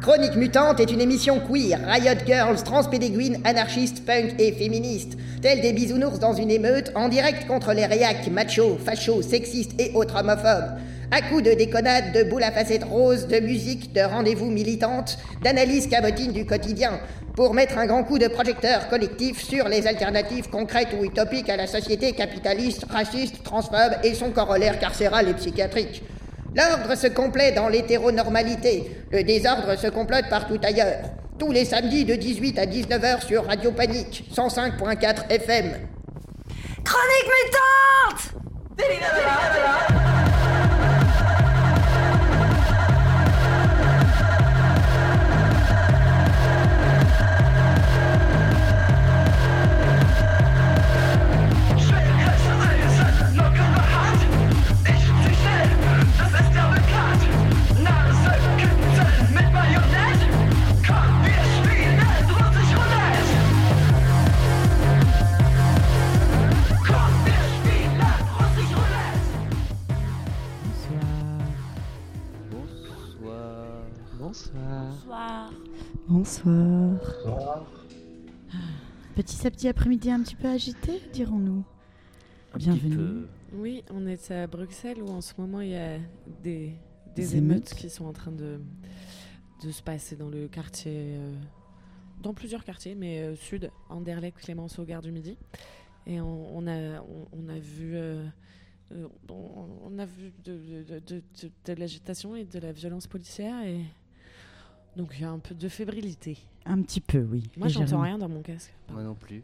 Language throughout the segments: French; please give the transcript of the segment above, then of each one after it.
Chronique Mutante est une émission queer, riot girls, transpédéguines, anarchistes, punk et féministes. Tels des bisounours dans une émeute, en direct contre les réacs, machos, fachos, sexistes et autres homophobes. À coups de déconnades, de boules à facettes roses, de musique, de rendez-vous militantes, d'analyses cabotines du quotidien, pour mettre un grand coup de projecteur collectif sur les alternatives concrètes ou utopiques à la société capitaliste, raciste, transphobe et son corollaire carcéral et psychiatrique. L'ordre se complaît dans l'hétéronormalité, le désordre se complote partout ailleurs. Tous les samedis de 18 à 19h sur Radio Panique, 105.4 FM. Chronique Mutante! Bonsoir. Petit à petit après-midi un petit peu agité, dirons-nous. Bienvenue. Oui, on est à Bruxelles où en ce moment il y a des émeutes qui sont en train de se passer dans le quartier, dans plusieurs quartiers, mais sud, Anderlecht, Clémenceau, Gare du Midi. Et on a vu de l'agitation et de la violence policière et donc il y a un peu de fébrilité. Un petit peu, oui. Moi, j'entends rien dans mon casque. Moi non plus.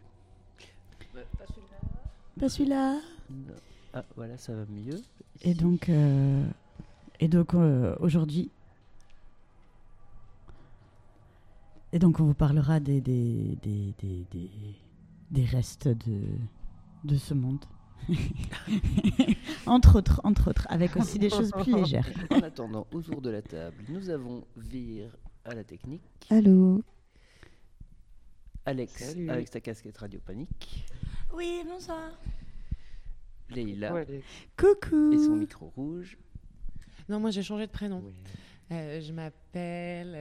Pas celui-là. Non. Ah, voilà, ça va mieux. Et donc aujourd'hui... Et donc, on vous parlera des restes de ce monde. entre autres, avec aussi des choses plus légères. En attendant, autour de la table, nous avons Vir à la technique. Allô. Alex, Salut. avec sa casquette Radio Panique. Oui, bonsoir. Leïla, Coucou. et son micro rouge. Non, moi j'ai changé de prénom. Oui. Je m'appelle...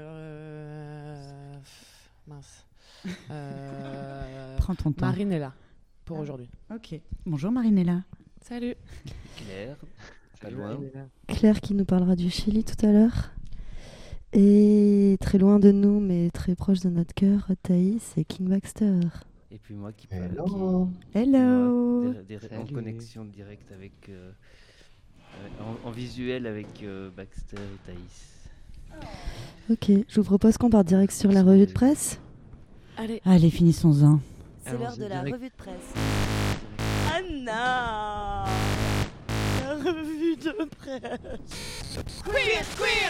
mince. Prends ton temps. Marinella, pour aujourd'hui. Ok. Bonjour Marinella. Salut. Claire, pas loin. Claire qui nous parlera du Chili tout à l'heure. Et très loin de nous, mais très proche de notre cœur, Thaïs et King Baxter. Et puis moi qui parle. Hello. Hello. En connexion directe avec. En visuel avec Baxter et Thaïs. Ok, je vous propose qu'on parte direct sur la revue de presse. Allez, finissons-en. C'est l'heure de la revue de presse. Anna, la revue de presse. Queer.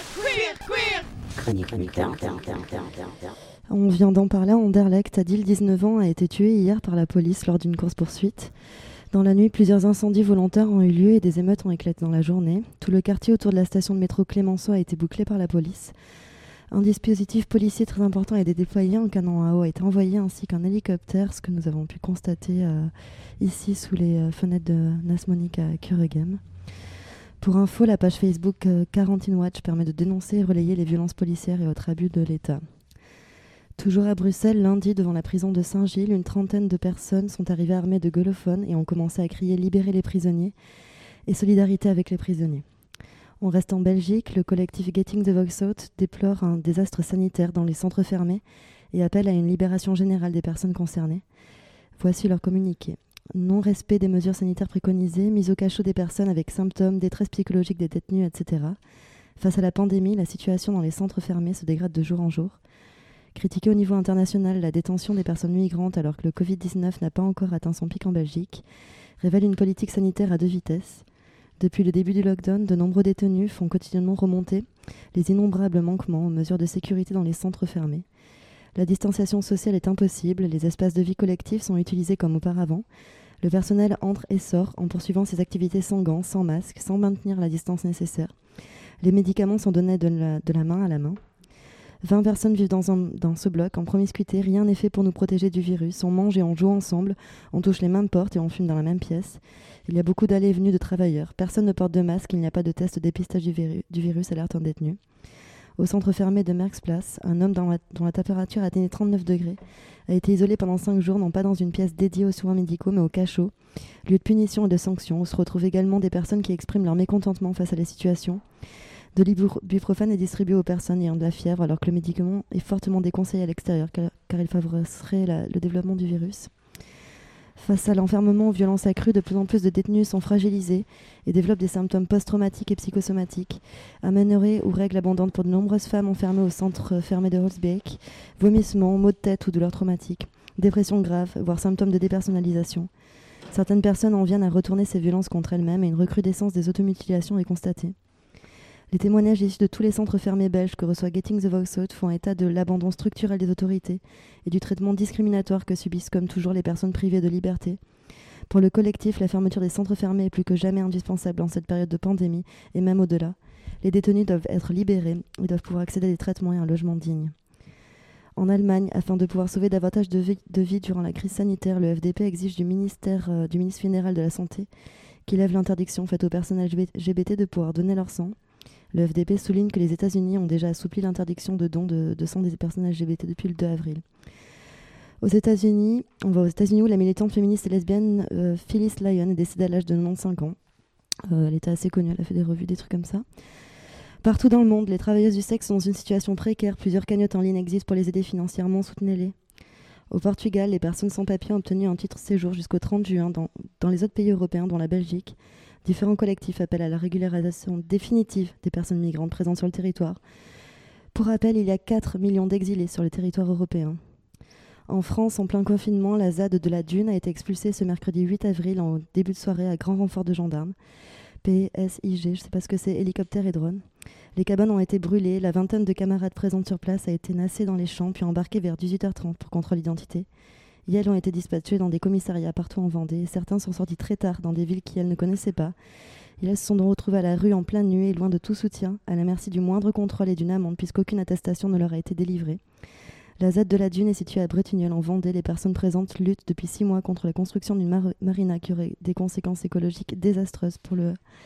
On vient d'en parler, Anderlecht, Adil, 19 ans, a été tué hier par la police lors d'une course-poursuite. Dans la nuit, plusieurs incendies volontaires ont eu lieu et des émeutes ont éclaté dans la journée. Tout le quartier autour de la station de métro Clémenceau a été bouclé par la police. Un dispositif policier très important a été déployé, un canon à eau a été envoyé ainsi qu'un hélicoptère, ce que nous avons pu constater ici sous les fenêtres de Nasmonic à Kuregem. Pour info, la page Facebook Quarantine Watch permet de dénoncer et relayer les violences policières et autres abus de l'État. Toujours à Bruxelles, lundi, devant la prison de Saint-Gilles, une trentaine de personnes sont arrivées armées de gueulophones et ont commencé à crier « Libérez les prisonniers » et « Solidarité avec les prisonniers ». On reste en Belgique, le collectif Getting the Voice Out déplore un désastre sanitaire dans les centres fermés et appelle à une libération générale des personnes concernées. Voici leur communiqué. Non-respect des mesures sanitaires préconisées, mise au cachot des personnes avec symptômes, détresse psychologique des détenus, etc. Face à la pandémie, la situation dans les centres fermés se dégrade de jour en jour. Critiquer au niveau international la détention des personnes migrantes alors que le Covid-19 n'a pas encore atteint son pic en Belgique révèle une politique sanitaire à deux vitesses. Depuis le début du lockdown, de nombreux détenus font quotidiennement remonter les innombrables manquements aux mesures de sécurité dans les centres fermés. La distanciation sociale est impossible, les espaces de vie collectifs sont utilisés comme auparavant. Le personnel entre et sort en poursuivant ses activités sans gants, sans masque, sans maintenir la distance nécessaire. Les médicaments sont donnés de la main à la main. 20 personnes vivent dans ce bloc en promiscuité, rien n'est fait pour nous protéger du virus. On mange et on joue ensemble, on touche les mêmes portes et on fume dans la même pièce. Il y a beaucoup d'allées et venues de travailleurs. Personne ne porte de masque, il n'y a pas de test de dépistage du virus, alerte un détenu. Au centre fermé de Merckxplatz, un homme dont la température atteignait 39 degrés a été isolé pendant 5 jours, non pas dans une pièce dédiée aux soins médicaux, mais au cachot, lieu de punition et de sanction, où se retrouvent également des personnes qui expriment leur mécontentement face à la situation. De l'ibuprofène est distribué aux personnes ayant de la fièvre, alors que le médicament est fortement déconseillé à l'extérieur, car il favoriserait le développement du virus. Face à l'enfermement aux violences accrues, de plus en plus de détenus sont fragilisés et développent des symptômes post-traumatiques et psychosomatiques, aménorrhée ou règles abondantes pour de nombreuses femmes enfermées au centre fermé de Holzbeek, vomissements, maux de tête ou douleurs traumatiques, dépression grave, voire symptômes de dépersonnalisation. Certaines personnes en viennent à retourner ces violences contre elles-mêmes et une recrudescence des automutilations est constatée. Les témoignages issus de tous les centres fermés belges que reçoit Getting the Voice Out font état de l'abandon structurel des autorités et du traitement discriminatoire que subissent comme toujours les personnes privées de liberté. Pour le collectif, la fermeture des centres fermés est plus que jamais indispensable en cette période de pandémie et même au-delà. Les détenus doivent être libérés et doivent pouvoir accéder à des traitements et à un logement digne. En Allemagne, afin de pouvoir sauver davantage de vies durant la crise sanitaire, le FDP exige du ministre fédéral de la Santé qu'il lève l'interdiction faite aux personnes LGBT de pouvoir donner leur sang. Le FDP souligne que les États-Unis ont déjà assoupli l'interdiction de don de sang des personnes LGBT depuis le 2 avril. On va aux États-Unis où la militante féministe et lesbienne Phyllis Lyon est décédée à l'âge de 95 ans. Elle était assez connue, elle a fait des revues, des trucs comme ça. Partout dans le monde, les travailleuses du sexe sont dans une situation précaire. Plusieurs cagnottes en ligne existent pour les aider financièrement, soutenez-les. Au Portugal, les personnes sans papier ont obtenu un titre de séjour jusqu'au 30 juin dans les autres pays européens, dont la Belgique. Différents collectifs appellent à la régularisation définitive des personnes migrantes présentes sur le territoire. Pour rappel, il y a 4 millions d'exilés sur le territoire européen. En France, en plein confinement, la ZAD de la Dune a été expulsée ce mercredi 8 avril en début de soirée à grand renfort de gendarmes. PSIG, je ne sais pas ce que c'est, hélicoptères et drones. Les cabanes ont été brûlées, la vingtaine de camarades présentes sur place a été nassée dans les champs puis embarquée vers 18h30 pour contrôle d'identité. Elles ont été dispatchées dans des commissariats partout en Vendée et certains sont sortis très tard dans des villes qu'elles ne connaissaient pas. Elles se sont donc retrouvées à la rue en pleine nuit et loin de tout soutien, à la merci du moindre contrôle et d'une amende puisqu'aucune attestation ne leur a été délivrée. La ZAD de la Dune est située à Bretignolles en Vendée. Les personnes présentes luttent depuis 6 mois contre la construction d'une marina qui aurait des conséquences écologiques désastreuses pour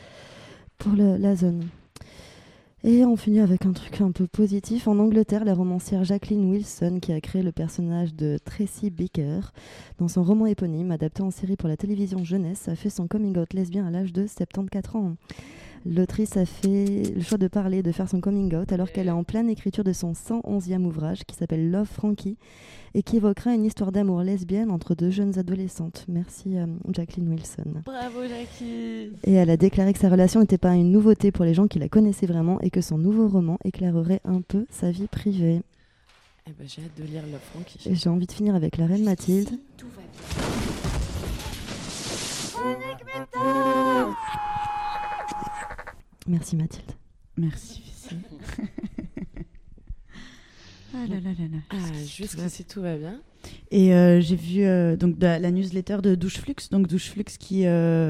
la zone. Et on finit avec un truc un peu positif. En Angleterre, la romancière Jacqueline Wilson, qui a créé le personnage de Tracy Beaker dans son roman éponyme, adapté en série pour la télévision jeunesse, a fait son coming out lesbien à l'âge de 74 ans. L'autrice a fait le choix de faire son coming out alors qu'elle est en pleine écriture de son 111e ouvrage qui s'appelle Love Frankie et qui évoquera une histoire d'amour lesbienne entre 2 jeunes adolescentes. Merci Jacqueline Wilson. Bravo Jackie. Et elle a déclaré que sa relation n'était pas une nouveauté pour les gens qui la connaissaient vraiment et que son nouveau roman éclairerait un peu sa vie privée. Eh ben, j'ai hâte de lire Love Frankie. Et j'ai envie de finir avec la reine Mathilde. Tout va bien. Merci Mathilde. Merci Lucie. Ah là là là là. Ah, jusqu'ici tout va bien. Et j'ai vu donc la newsletter de Doucheflux, donc Doucheflux qui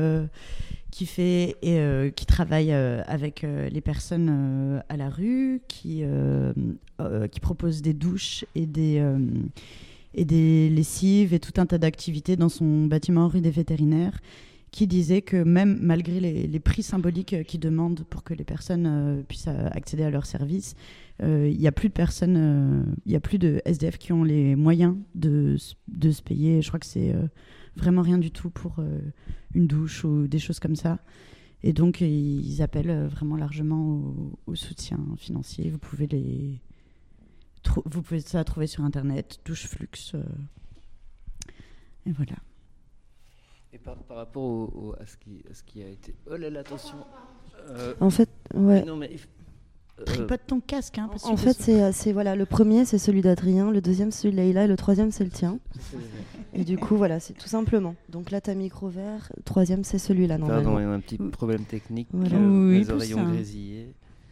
travaille avec les personnes à la rue, qui propose des douches et des lessives et tout un tas d'activités dans son bâtiment rue des Vétérinaires, qui disait que même malgré les prix symboliques qu'ils demandent pour que les personnes puissent accéder à leurs services, il n'y a plus de personnes, il n'y a plus de SDF qui ont les moyens de se payer. Je crois que c'est vraiment rien du tout pour une douche ou des choses comme ça. Et donc, ils appellent vraiment largement au soutien financier. Vous pouvez ça trouver sur Internet, Doucheflux. Et voilà. Et par rapport à ce qui a été... Oh là là, attention. En fait, ouais. Non, mais... Pas de ton casque, hein. En fait, c'est voilà, le premier c'est celui d'Adrien, le deuxième c'est celui de Leïla et le troisième c'est le tien. Et du coup, voilà, c'est tout simplement. Donc là, t'as micro vert, le troisième c'est celui-là normalement. Pardon, il y a un petit problème technique. Voilà. Les oreilles ont grésillé.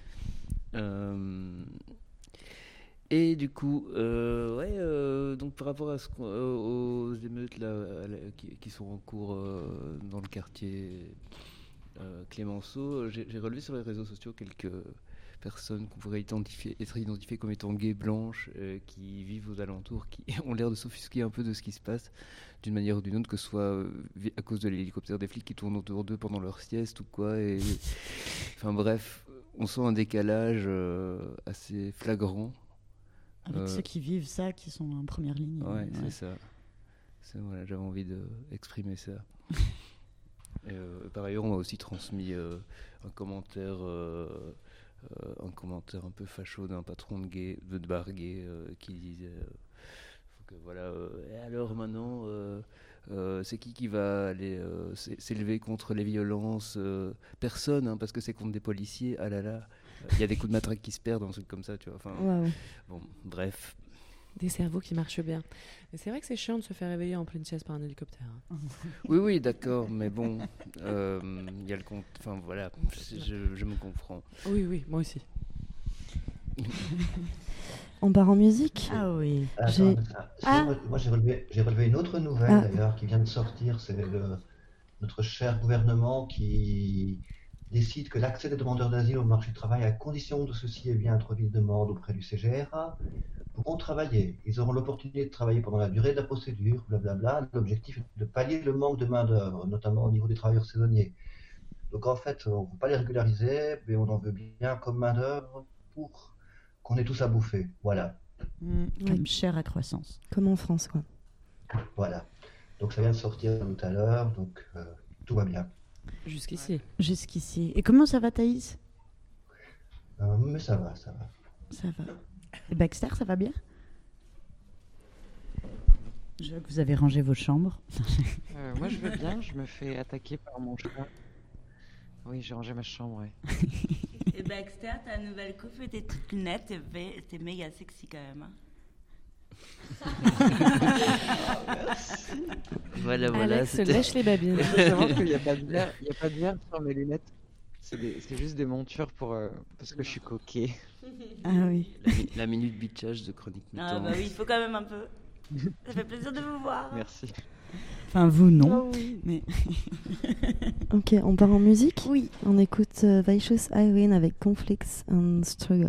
Et du coup, donc par rapport à aux émeutes là, qui sont en cours dans le quartier Clémenceau, j'ai relevé sur les réseaux sociaux quelques personnes qu'on pourrait être identifiées comme étant gays blanches qui vivent aux alentours, qui ont l'air de s'offusquer un peu de ce qui se passe d'une manière ou d'une autre, que ce soit à cause de l'hélicoptère des flics qui tournent autour d'eux pendant leur sieste ou quoi. Enfin bref, on sent un décalage assez flagrant. Avec ceux qui vivent ça, qui sont en première ligne. Ouais, c'est ça. Voilà, j'avais envie d'exprimer ça. Et, par ailleurs, on m'a aussi transmis un commentaire un peu facho d'un patron de bar gay qui disait voilà, et alors maintenant, c'est qui va aller s'élever contre les violences personne, hein, parce que c'est contre des policiers. Ah là là, il y a des coups de matraque qui se perdent, un truc comme ça, tu vois. Enfin, bon, bref. Des cerveaux qui marchent bien. Mais c'est vrai que c'est chiant de se faire réveiller en pleine sieste par un hélicoptère. Oui, d'accord, mais bon, il y a le compte. Enfin voilà, je me comprends. Oui, moi aussi. On part en musique. Ah oui. Moi, j'ai relevé une autre nouvelle d'ailleurs qui vient de sortir. C'est notre cher gouvernement qui décide que l'accès des demandeurs d'asile au marché du travail, à condition de ceci ait bien introduit une demande auprès du CGRA, pourront travailler. Ils auront l'opportunité de travailler pendant la durée de la procédure, blablabla. L'objectif est de pallier le manque de main-d'œuvre, notamment au niveau des travailleurs saisonniers. Donc en fait, on ne veut pas les régulariser, mais on en veut bien comme main-d'œuvre pour qu'on ait tous à bouffer. Voilà. Comme chair à croissance. Comme en France, quoi. Voilà. Donc ça vient de sortir tout à l'heure, donc tout va bien. Jusqu'ici. Et comment ça va, Thaïs ? Mais ça va. Ça va. Et Baxter, ça va bien ? Je vois que vous avez rangé vos chambres. Moi, je veux bien. Je me fais attaquer par mon chat. Oui, j'ai rangé ma chambre, ouais. Et Baxter, ta nouvelle coupe était toute nette, t'es méga sexy quand même. Voilà, Alex lèche les babines. Il faut savoir qu'il n'y a pas de verre sur mes lunettes. C'est juste des montures parce que je suis coquet. Ah oui. La minute bitchage de Chronique Mutant. Ah bah oui, il faut quand même un peu. Ça fait plaisir de vous voir. Merci. Enfin, vous, non. Oh oui. Mais... Ok, on part en musique ? Oui. On écoute Vicious Irene avec Conflicts and Struggles.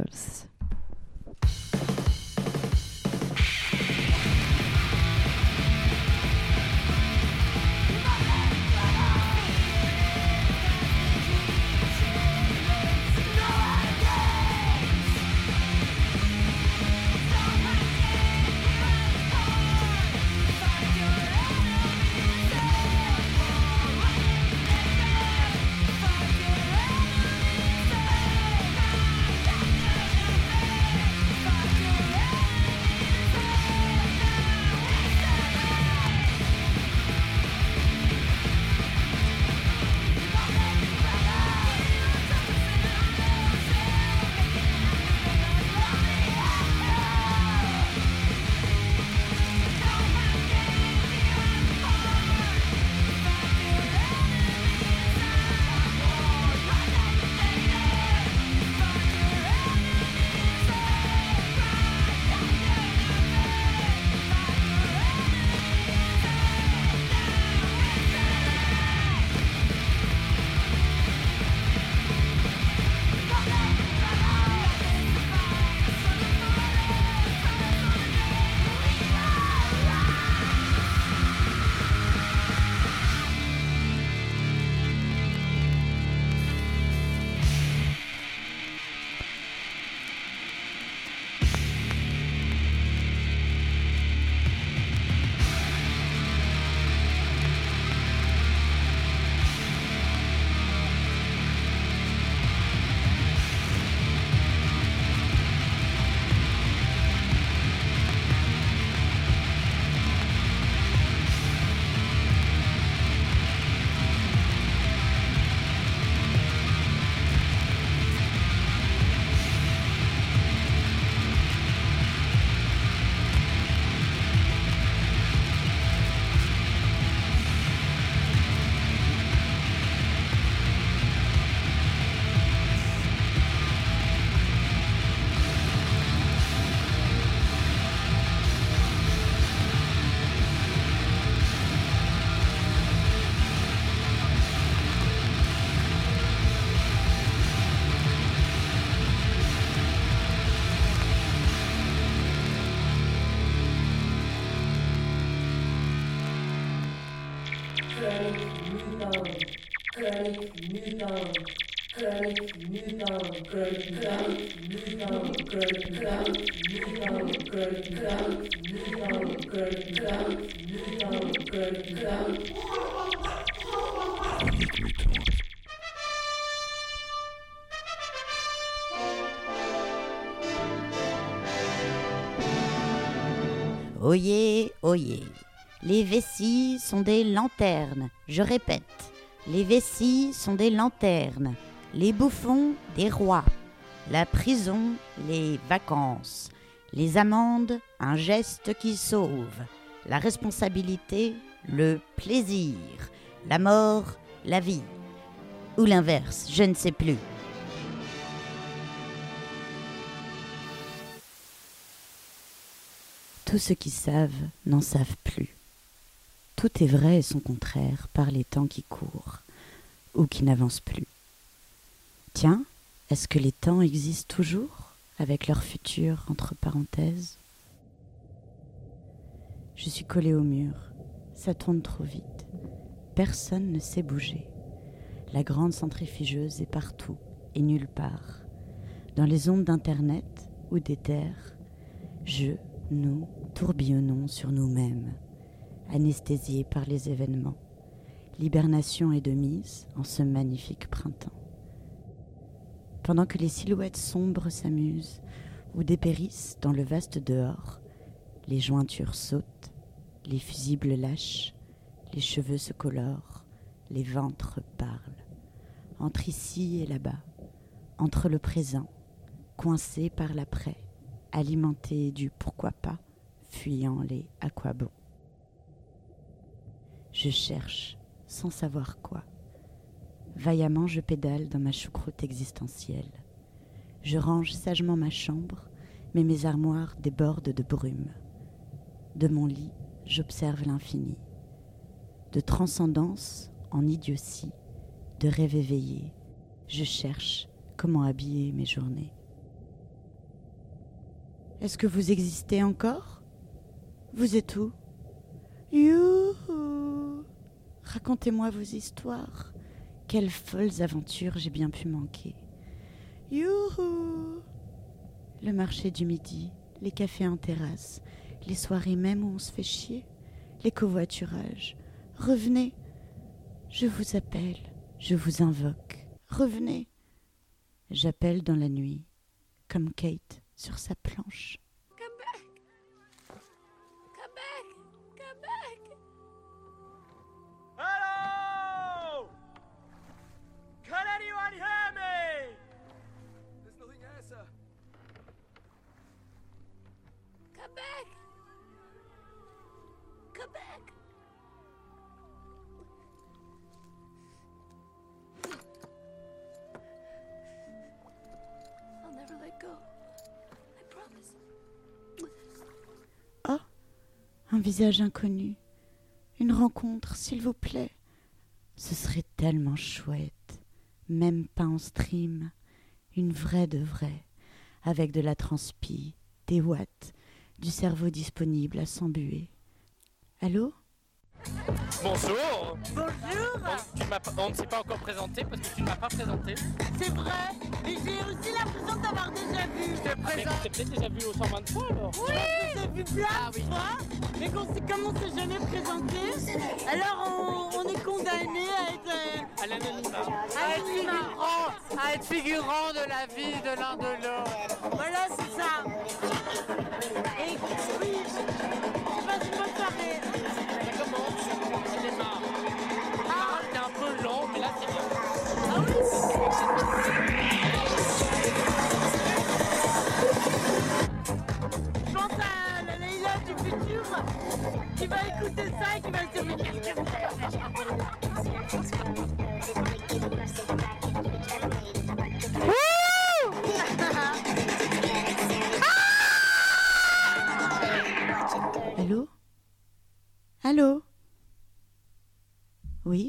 Fuck Oyez, oyez, les vessies sont des lanternes, je répète, les vessies sont des lanternes, les bouffons des rois, la prison, les vacances, les amendes, un geste qui sauve, la responsabilité, le plaisir, la mort, la vie, ou l'inverse, je ne sais plus. Tous ceux qui savent n'en savent plus. Tout est vrai et son contraire par les temps qui courent ou qui n'avancent plus. Tiens, est-ce que les temps existent toujours avec leur futur entre parenthèses ? Je suis collée au mur, ça tourne trop vite. Personne ne sait bouger. La grande centrifugeuse est partout et nulle part. Dans les ondes d'internet ou d'éther, nous tourbillonnons sur nous-mêmes, anesthésiés par les événements. L'hibernation est de mise en ce magnifique printemps. Pendant que les silhouettes sombres s'amusent ou dépérissent dans le vaste dehors, les jointures sautent, les fusibles lâchent, les cheveux se colorent, les ventres parlent. Entre ici et là-bas, entre le présent, coincé par l'après, alimenté du pourquoi pas, fuyant les à quoi bon. Je cherche, sans savoir quoi. Vaillamment je pédale dans ma choucroute existentielle. Je range sagement ma chambre, mais mes armoires débordent de brume. De mon lit, j'observe l'infini. De transcendance en idiotie, de rêve éveillé, je cherche comment habiller mes journées. Est-ce que vous existez encore ? Vous êtes où ? Youhou ! Racontez-moi vos histoires. Quelles folles aventures j'ai bien pu manquer. Youhou ! Le marché du midi, les cafés en terrasse, les soirées même où on se fait chier, les covoiturages. Revenez. Je vous appelle, je vous invoque. Revenez. J'appelle dans la nuit, comme Kate sur sa planche. Come back! Come back! Come back! Hello! Can anyone hear me? There's nothing here, sir. Come back! Come back! I'll never let go. I promise. Oh, un visage inconnu. Une rencontre, s'il vous plaît. Ce serait tellement chouette. Même pas en stream. Une vraie de vraie. Avec de la transpi, des watts, du cerveau disponible à s'embuer. Allô ? Bonjour. Bonjour. On ne s'est pas encore présenté parce que tu ne m'as pas présenté. C'est vrai, mais j'ai aussi l'impression d'avoir déjà vu. Je te présente. Tu peut-être déjà vu au 120 fois alors. Oui, j'ai vu plein de fois, mais comme on s'est jamais présenté, alors on est condamné à être... À l'anonymat. À être figurant de la vie de l'un de l'autre. Voilà, c'est ça. Et oui, passe une bonne soirée. Ça démarre. C'est un peu long, mais là c'est bien. Ah oui. Je pense à la Leïla du futur qui va écouter ça et qui va se dire Allô ? Allô ? Oui ?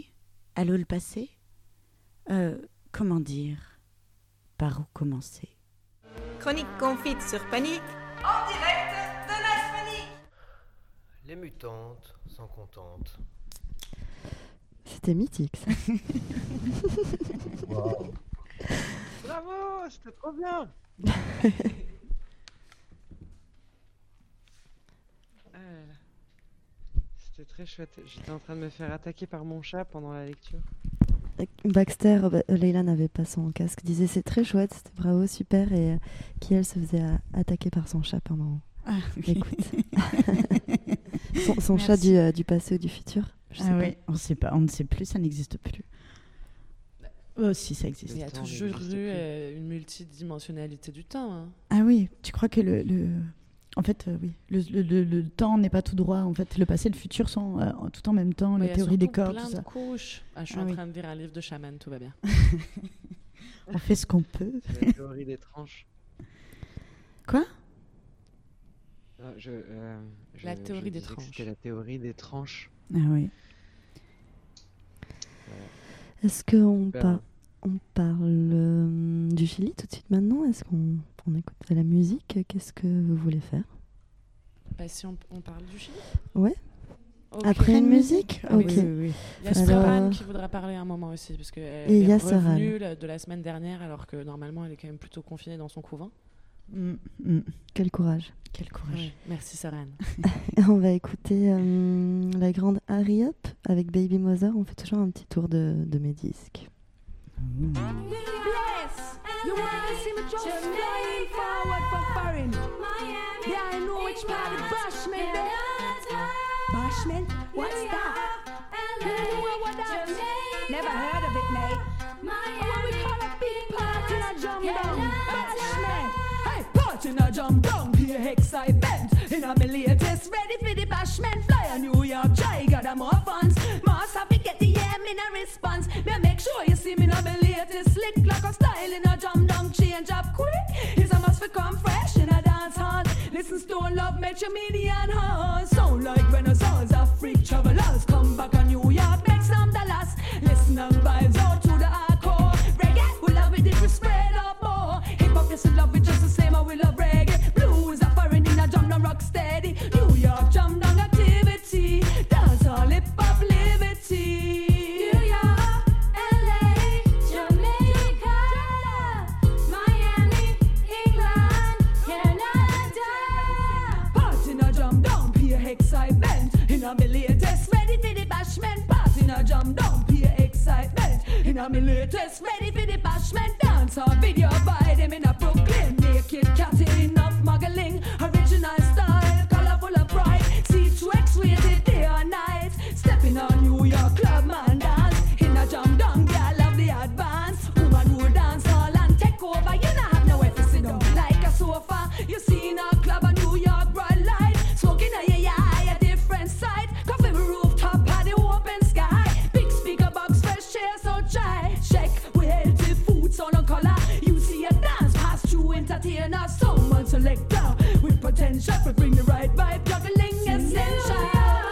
Allô le passé ? Comment dire ? Par où commencer ? Chronique confite sur Panique. En direct de la Panique. Les mutantes sont contentes. C'était mythique, ça. Wow. c'était trop bien. C'était très chouette. J'étais en train de me faire attaquer par mon chat pendant la lecture. Baxter, Leila n'avait pas son casque, disait c'est très chouette, c'était bravo, super, et qui elle se faisait attaquer par son chat pendant l'écoute. son chat du passé ou du futur, je sais pas. Oui, on ne sait plus, ça n'existe plus. Oh, si, ça existe. Il y a toujours eu une multidimensionnalité du temps. Hein. Ah oui, tu crois que en fait, oui, le temps n'est pas tout droit. En fait, le passé et le futur sont tout en même temps. La théorie des corps, tout ça. Il y a plein de couches. Je suis en train de lire un livre de chaman, tout va bien. On fait ce qu'on peut. C'est la théorie des tranches. Quoi ? La théorie des tranches. C'était la théorie des tranches. Ah oui. Est-ce qu'on parle du Chili tout de suite maintenant ? Est-ce qu'on écoute de la musique ? Qu'est-ce que vous voulez faire ? Si on parle du Chili ? Ouais. Okay. Après une musique ? Ah, ok. Oui. Il y a Soran qui voudrait parler un moment aussi, parce qu'elle est revenue de la semaine dernière, alors que normalement elle est quand même plutôt confinée dans son couvent. Quel courage. Quel courage. Ouais, merci Soran. On va écouter la grande Hurry Up avec Baby Mother. On fait toujours un petit tour de mes disques. Bless, you wanna see me just flying forward for foreign. Yeah, I know which part of Bashment there. Bashment? What's that? You know what that is? Never heard of it, mate. What we call a big party in a jump down. Bashment. Hey, party in a jump down. Here, excitement. In a me latest, ready for the Bashment. Fly a New York, try, got more funds. Must have to get the in a response. Me make sure you see me now be latest slick like a style in a jump down change up quick. Is a must become fresh in a dance hall. Listen, Stone Love, Metro Median Hall. Sound like Renaissance, Afrique travelers. Come back a New York, make some dollars. Listen and vibes out to the hardcore. Reggae, we love it if we spread up more. Hip hop, yes, we love it just the same as we love reggae. Blues are foreign in a jump down rock steady. New York jump down activity. Dance all hip hop liberty. In a me latest, ready for the bashment. Party in a jam down, pure excitement. In a me latest, ready for the bashment. Dance on video by them in a Brooklyn. Naked cat enough muggling. Original style, colorful of pride. C2X rated day or night. Stepping on New York club man dance. In a jam down, girl love the advance. Woman who dance all and take over. You not have nowhere to sit down like a sofa. You see in a club a New York bright light. Smoking a side, coffee rooftop, at the open sky. Big speaker box, fresh chair, so try. Check, we healthy food, sound and color. You see a dance pass through entertainer. Someone select down with potential for bring the right vibe, juggling essential.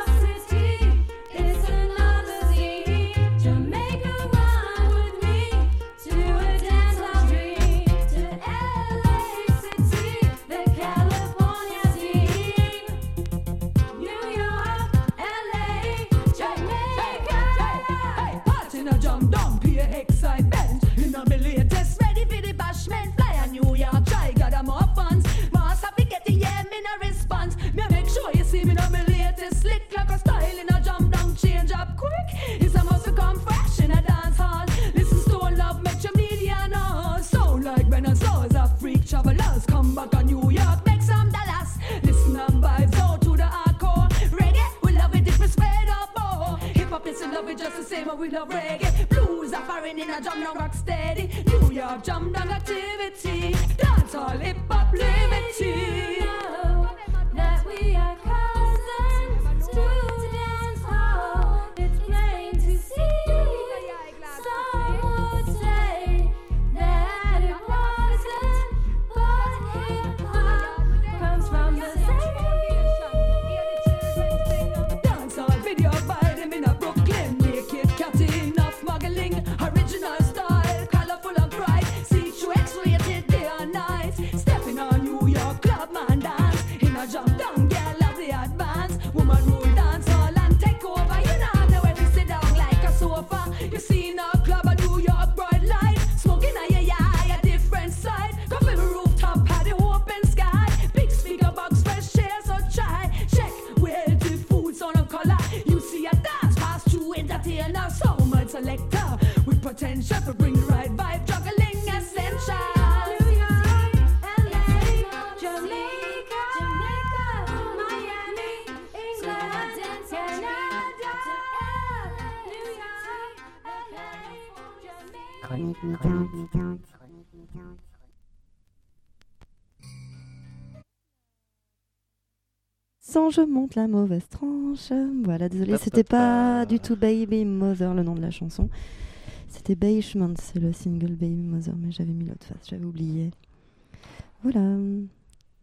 Travelers come back on New York, make some dollars. Listen and vibes out to the hardcore. Reggae, we love it if we spread up more. Hip hop is in love it just the same as we love reggae. Blues are foreign in a jump down rock steady. New York jump down activity. Dance all hip hop liberty. That we are cousins to dance hall. It's plain to see. Some would say that it wasn't, but hip hop comes from the same. Dance all video by them in a Brooklyn. Naked cat enough muggling. Original style, colorful and bright. C2X rated day Shepherd bring the right vibe, juggling essential. Sans je monte la mauvaise tranche. Voilà, désolé, c'était pas du tout Baby Mother le nom de la chanson. C'était Basement, c'est le single Baby Mother, mais j'avais mis l'autre face, j'avais oublié. Voilà. Claire ?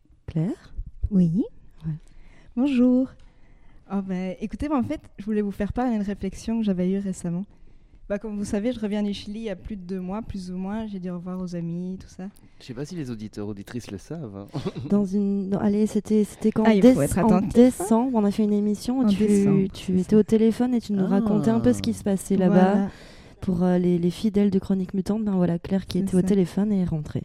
Oui. Ouais. Bonjour. Oh ben, écoutez, en fait, je voulais vous faire part d'une réflexion que j'avais eue récemment. Comme vous savez, je reviens du Chili il y a plus de 2 mois, plus ou moins. J'ai dit au revoir aux amis, tout ça. Je sais pas si les auditeurs, auditrices le savent. Hein. Allez, c'était quand il faut être en attentif, décembre, on a fait une émission où tu étais au téléphone et tu nous racontais un peu ce qui se passait là-bas. Voilà. Pour les fidèles de Chroniques Mutantes, ben voilà, Claire qui était au téléphone et est rentrée.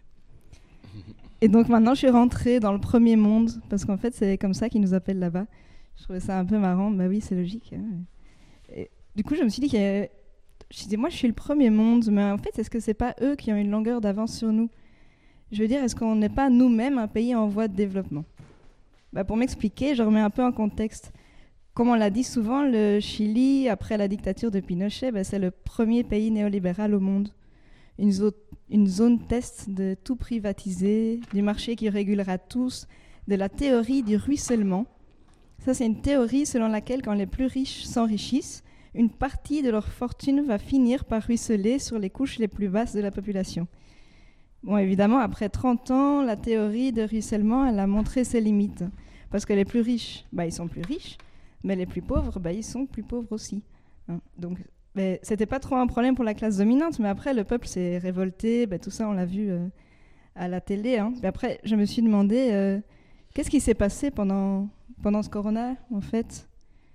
Et donc maintenant, je suis rentrée dans le premier monde, parce qu'en fait, c'est comme ça qu'ils nous appellent là-bas. Je trouvais ça un peu marrant. Bah oui, c'est logique. Hein. Et du coup, je me suis dit je disais, moi, je suis le premier monde, mais en fait, est-ce que c'est pas eux qui ont une longueur d'avance sur nous ? Je veux dire, est-ce qu'on n'est pas nous-mêmes un pays en voie de développement ? Pour m'expliquer, je remets un peu en contexte. Comme on l'a dit souvent, le Chili, après la dictature de Pinochet, c'est le premier pays néolibéral au monde. Une zone test de tout privatiser, du marché qui régulera tous, de la théorie du ruissellement. Ça, c'est une théorie selon laquelle, quand les plus riches s'enrichissent, une partie de leur fortune va finir par ruisseler sur les couches les plus basses de la population. Bon, évidemment, après 30 ans, la théorie de ruissellement, elle a montré ses limites. Parce que les plus riches, ils sont plus riches, mais les plus pauvres, ils sont plus pauvres aussi. Hein. Donc, c'était pas trop un problème pour la classe dominante, mais après, le peuple s'est révolté, tout ça, on l'a vu à la télé. Hein. Mais après, je me suis demandé, qu'est-ce qui s'est passé pendant ce corona, en fait ?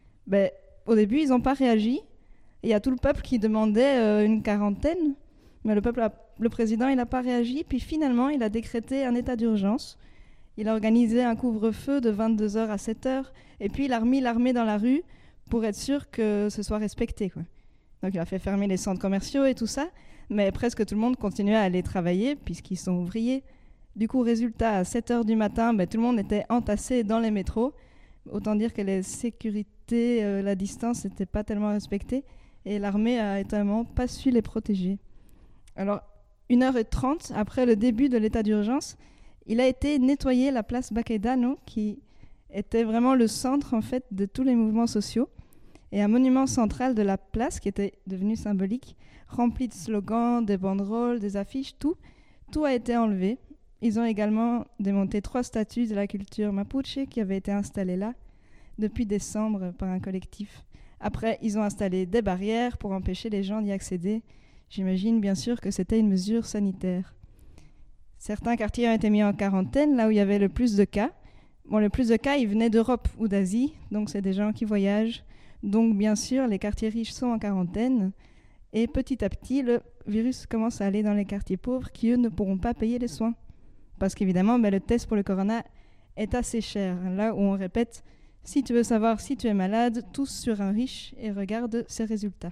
Au début, ils n'ont pas réagi. Il y a tout le peuple qui demandait une quarantaine, mais le président, il n'a pas réagi. Puis finalement, il a décrété un état d'urgence. Il a organisé un couvre-feu de 22h à 7h. Et puis, il a remis l'armée dans la rue pour être sûr que ce soit respecté, quoi. Donc, il a fait fermer les centres commerciaux et tout ça. Mais presque tout le monde continuait à aller travailler puisqu'ils sont ouvriers. Du coup, résultat, à 7h du matin, tout le monde était entassé dans les métros. Autant dire que les sécurités, la distance n'était pas tellement respectée et l'armée a étonnamment pas su les protéger. Alors, 1h30 après le début de l'état d'urgence, il a été nettoyé la place Baquedano, qui était vraiment le centre en fait de tous les mouvements sociaux, et un monument central de la place qui était devenu symbolique, rempli de slogans, des banderoles, des affiches, tout a été enlevé. Ils ont également démonté 3 statues de la culture mapuche qui avaient été installées là depuis décembre par un collectif. Après, ils ont installé des barrières pour empêcher les gens d'y accéder. J'imagine bien sûr que c'était une mesure sanitaire. Certains quartiers ont été mis en quarantaine, là où il y avait le plus de cas. Bon, le plus de cas, ils venaient d'Europe ou d'Asie, donc c'est des gens qui voyagent. Donc bien sûr, les quartiers riches sont en quarantaine. Et petit à petit, le virus commence à aller dans les quartiers pauvres qui, eux, ne pourront pas payer les soins. Parce qu'évidemment, le test pour le corona est assez cher. Là où on répète, si tu veux savoir si tu es malade, tous sur un riche et regarde ses résultats.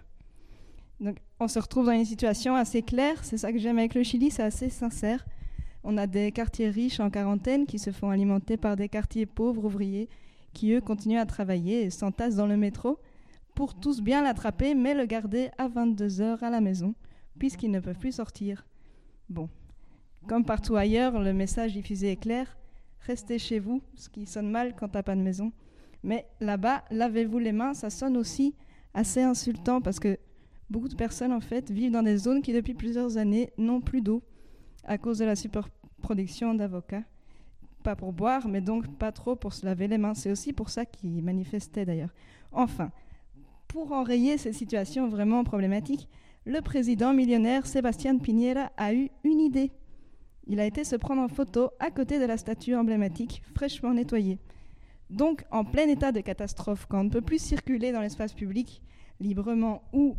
Donc on se retrouve dans une situation assez claire. C'est ça que j'aime avec le Chili, c'est assez sincère. On a des quartiers riches en quarantaine qui se font alimenter par des quartiers pauvres ouvriers qui, eux, continuent à travailler et s'entassent dans le métro pour tous bien l'attraper, mais le garder à 22h à la maison, puisqu'ils ne peuvent plus sortir. Bon. Comme partout ailleurs, le message diffusé est clair. Restez chez vous, ce qui sonne mal quand t'as pas de maison. Mais là-bas, lavez-vous les mains, ça sonne aussi assez insultant parce que beaucoup de personnes, en fait, vivent dans des zones qui, depuis plusieurs années, n'ont plus d'eau à cause de la superproduction d'avocats. Pas pour boire, mais donc pas trop pour se laver les mains. C'est aussi pour ça qu'ils manifestaient, d'ailleurs. Enfin, pour enrayer cette situation vraiment problématique, le président millionnaire Sebastián Piñera a eu une idée. Il a été se prendre en photo à côté de la statue emblématique, fraîchement nettoyée. Donc, en plein état de catastrophe, quand on ne peut plus circuler dans l'espace public librement ou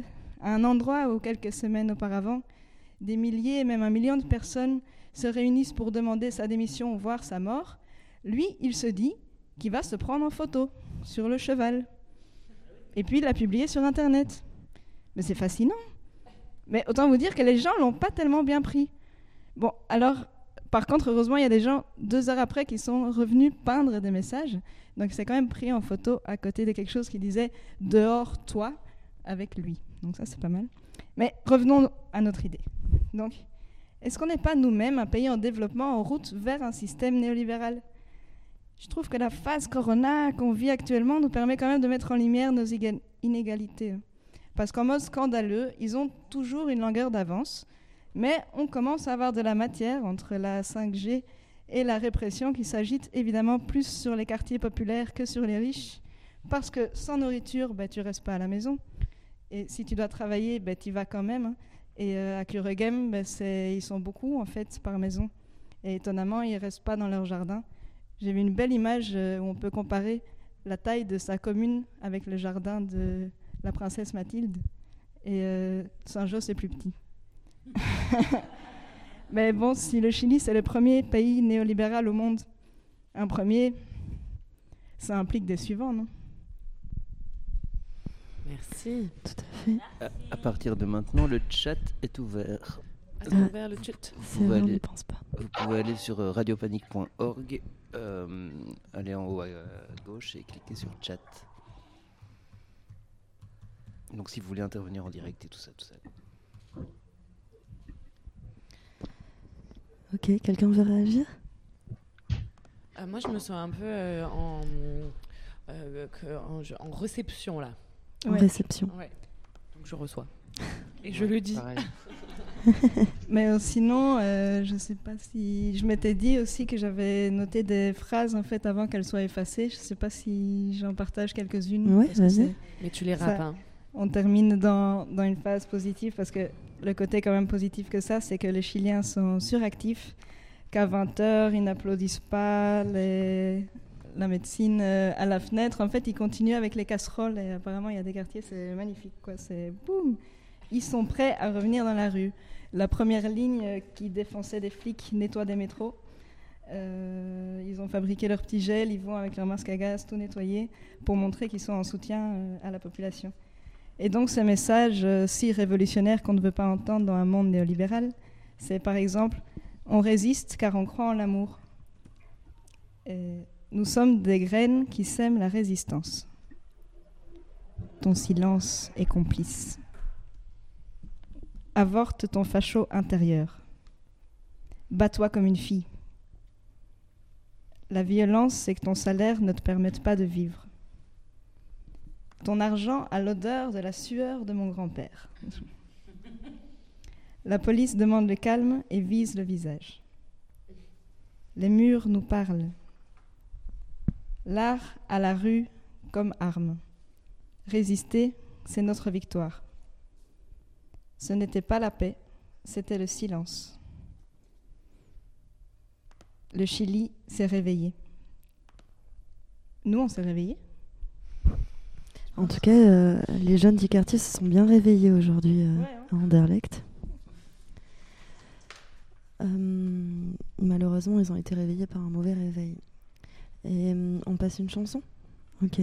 à un endroit où quelques semaines auparavant, des milliers, même 1 million de personnes se réunissent pour demander sa démission ou voir sa mort, lui, il se dit qu'il va se prendre en photo sur le cheval. Et puis, il l'a publié sur Internet. Mais c'est fascinant. Mais autant vous dire que les gens l'ont pas tellement bien pris. Bon, alors, par contre, heureusement, il y a des gens 2 heures après qui sont revenus peindre des messages. Donc, c'est quand même pris en photo à côté de quelque chose qui disait « Dehors, toi » avec lui. Donc ça, c'est pas mal. Mais revenons à notre idée. Donc, est-ce qu'on n'est pas nous-mêmes un pays en développement en route vers un système néolibéral ? Je trouve que la phase Corona qu'on vit actuellement nous permet quand même de mettre en lumière nos inégalités. Parce qu'en mode scandaleux, ils ont toujours une longueur d'avance, mais on commence à avoir de la matière entre la 5G et la répression qui s'agite évidemment plus sur les quartiers populaires que sur les riches, parce que sans nourriture, tu ne restes pas à la maison. Et si tu dois travailler, tu y vas quand même. Hein. Et à Kuregem, ils sont beaucoup en fait par maison. Et étonnamment, ils ne restent pas dans leur jardin. J'ai vu une belle image où on peut comparer la taille de sa commune avec le jardin de la princesse Mathilde. Et Saint-Jo, c'est plus petit. Mais bon, si le Chili, c'est le premier pays néolibéral au monde, un premier, ça implique des suivants, non ? Merci. Tout à fait. À partir de maintenant, le chat est ouvert. C'est ouvert le chat. C'est vrai, on ne pense pas. Vous pouvez aller sur radiopanique.org, aller en haut à gauche et cliquer sur chat. Donc si vous voulez intervenir en direct et tout ça. Ok, quelqu'un veut réagir ? Moi, je me sens un peu en réception, là. En réception. Ouais. Donc je reçois. Et je le dis. Mais sinon, je sais pas si... Je m'étais dit aussi que j'avais noté des phrases en fait avant qu'elles soient effacées. Je sais pas si j'en partage quelques-unes. Ouais, vas-y. Mais tu les rappes, hein. On termine dans une phase positive parce que le côté quand même positif que ça, c'est que les Chiliens sont suractifs, qu'à 20h, ils n'applaudissent pas la médecine à la fenêtre. En fait, ils continuent avec les casseroles et apparemment, il y a des quartiers, c'est magnifique, quoi. C'est boum. Ils sont prêts à revenir dans la rue. La première ligne qui défonçait des flics nettoie des métros. Ils ont fabriqué leur petit gel, ils vont avec leur masque à gaz tout nettoyer pour montrer qu'ils sont en soutien à la population. Et donc, ce message si révolutionnaire qu'on ne veut pas entendre dans un monde néolibéral, c'est par exemple « On résiste car on croit en l'amour ». Nous sommes des graines qui sèment la résistance. Ton silence est complice. Avorte ton facho intérieur. Bats-toi comme une fille. La violence, c'est que ton salaire ne te permette pas de vivre. Ton argent a l'odeur de la sueur de mon grand-père. La police demande le calme et vise le visage. Les murs nous parlent. L'art à la rue comme arme. Résister, c'est notre victoire. Ce n'était pas la paix, c'était le silence. Le Chili s'est réveillé. Nous, on s'est réveillés. En tout cas, les jeunes du quartier se sont bien réveillés aujourd'hui à Anderlecht. Malheureusement, ils ont été réveillés par un mauvais réveil. Et on passe une chanson ? Ok.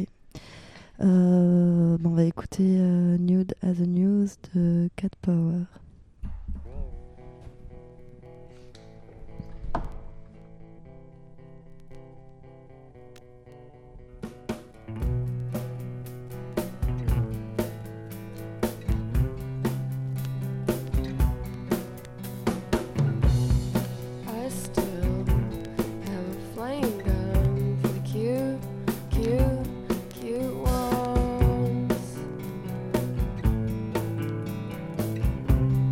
On va écouter Nude as a News de Cat Power. Cute ones.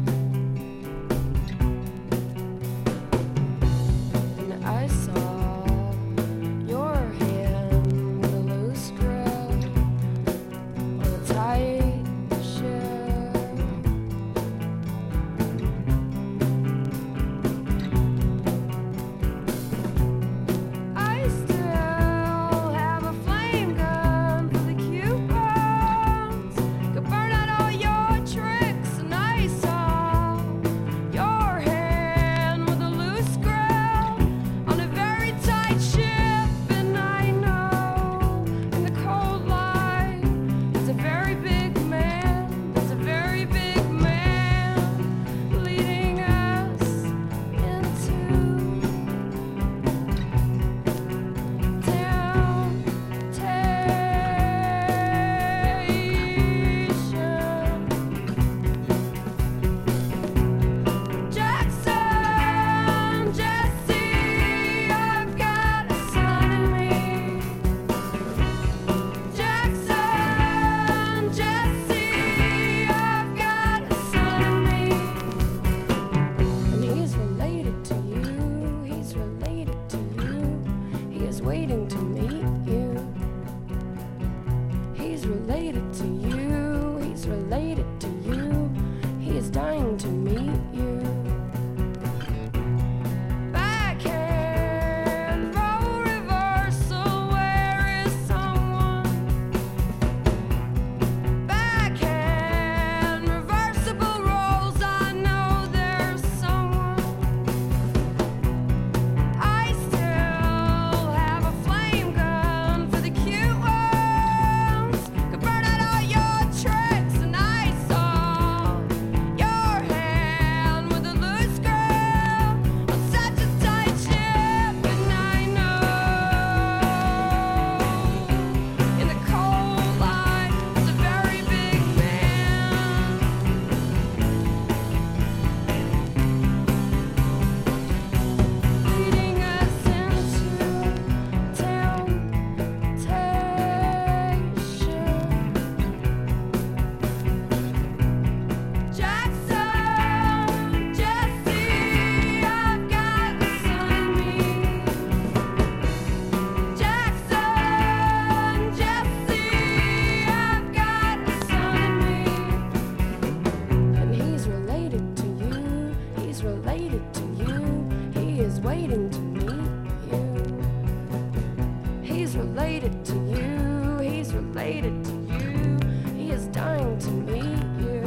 related to you. He is waiting to meet you. He's related to you. He's related to you. He is dying to meet you.